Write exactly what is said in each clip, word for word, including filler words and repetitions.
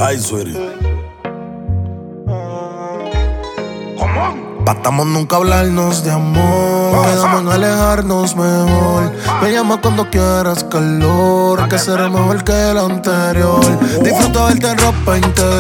Ay, sweetie. Bastamos nunca hablarnos de amor. Quedamos en alejarnos mejor. Me llamas cuando quieras calor, que será mejor que el anterior. Disfruto verte en ropa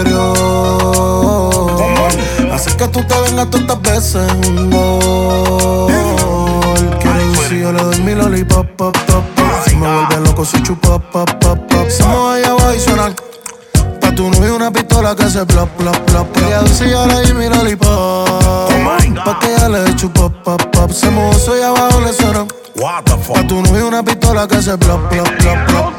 interior. Hace que tú te vengas tantas veces un gol. Quiero ir si yo le doy mi lollipop, pop, pop, pop. Si me vuelve loco si chupa, pop, pop, pop. Somos allá abajo y suenan. Pa' tu novio una pistola que se plop, plop, plop. Ella dice ya le di mi lollipop. Pa' que ella le chupa, pop, pop. Se mojó eso y abajo le suena. Pa' tu novio una pistola que se plop, plop, plop, plop.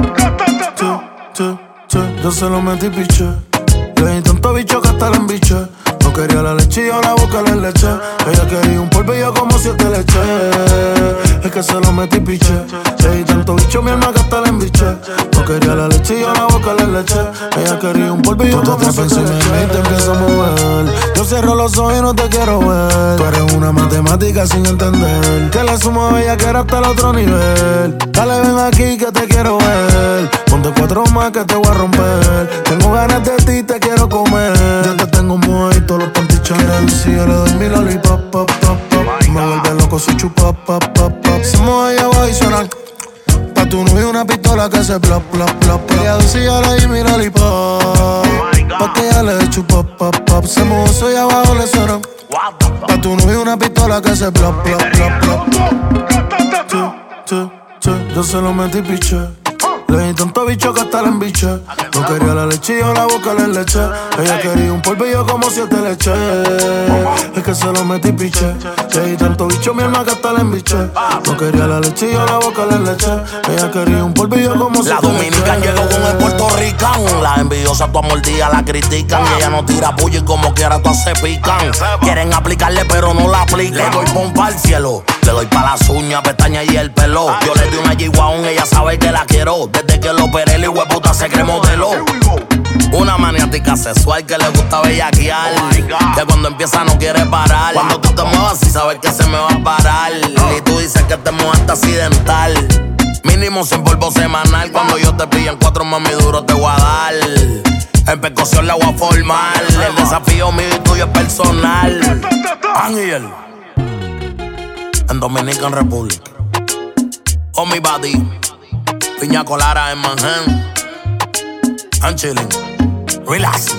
Che, che, che, yo se lo metí piche. Le di tanto bicho que hasta la embiché. No quería la leche y yo la boca le leche. Ella quería un polvillo como siete leche. Es que se lo metí piche. Le di tanto bicho mi alma que hasta la embiché. No quería la leche y yo la boca le leche. Ella quería un polvillo como siete leche. Tú te trepas y te empiezas a mover. Yo cierro los ojos y no te quiero ver. Tú eres una matemática sin entender. Que le sumo a ella que era hasta el otro nivel. Dale ven aquí que te quiero ver. Ponte cuatro más que te voy a romper. Tengo ganas de ti, te quiero comer. Yo te tengo mojito los pantichones. Si yo le doy mi lollipop, pop, pop, pop. Me vuelve loco si chupa, pop, pop, pop. Somos allá abajo y suenan. Pa' tu novio una pistola que se plop, plop, plop. Ella dice ya le di mi lollipop. Pa' que ella le chupa, pop, pop. Se mojó eso y abajo le suenan. Pa' tu novio una pistola que se plop, plop, plop, plop. Che, che, che, yo se lo metí piche. Le di tanto bicho que hasta la embiché. No quería la leche y yo la boca le leche. Ella quería un polvillo como siete leche. Es que se lo metí piche. Le di tanto bicho mi alma que hasta la embiché. No quería la leche y yo la boca le leche. Ella quería un polvillo como siete leche. La dominicana llegó con el puertorricano. Las envidiosas tu amor día la critican. Y ella no tira puya y como quiera todas se pican. Quieren aplicarle pero no la aplican. Le doy pompa al cielo. Le doy pa' las uñas, pestañas y el pelo. Yo le di una G-Wagon, ella sabe que la quiero. Desde que lo operé, el hueputa se cree modelo. Una maniática sexual que le gusta bellaquear. Que cuando empieza no quiere parar. Cuando tú te muevas y sabes que se me va a parar. Y tú dices que te muevaste accidental. Mínimo sin polvo semanal. Cuando yo te pillo en cuatro mami duro te voy a dar. En percusión la voy a formar. El desafío mío y tuyo es personal. Ángel en Dominican Republic. Oh mi body, piña colada en Manhattan. I'm chilling, relax.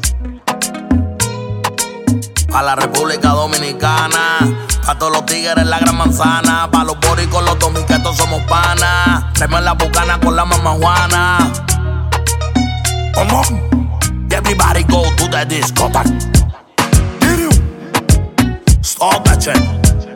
Pa' la República Dominicana, pa' todos los tigres en la gran manzana, pa' los boricos, los dominicanos somos panas. Traemos la bucana con la mamá Juana. Come on, everybody go to the discotheque. Stop that shit.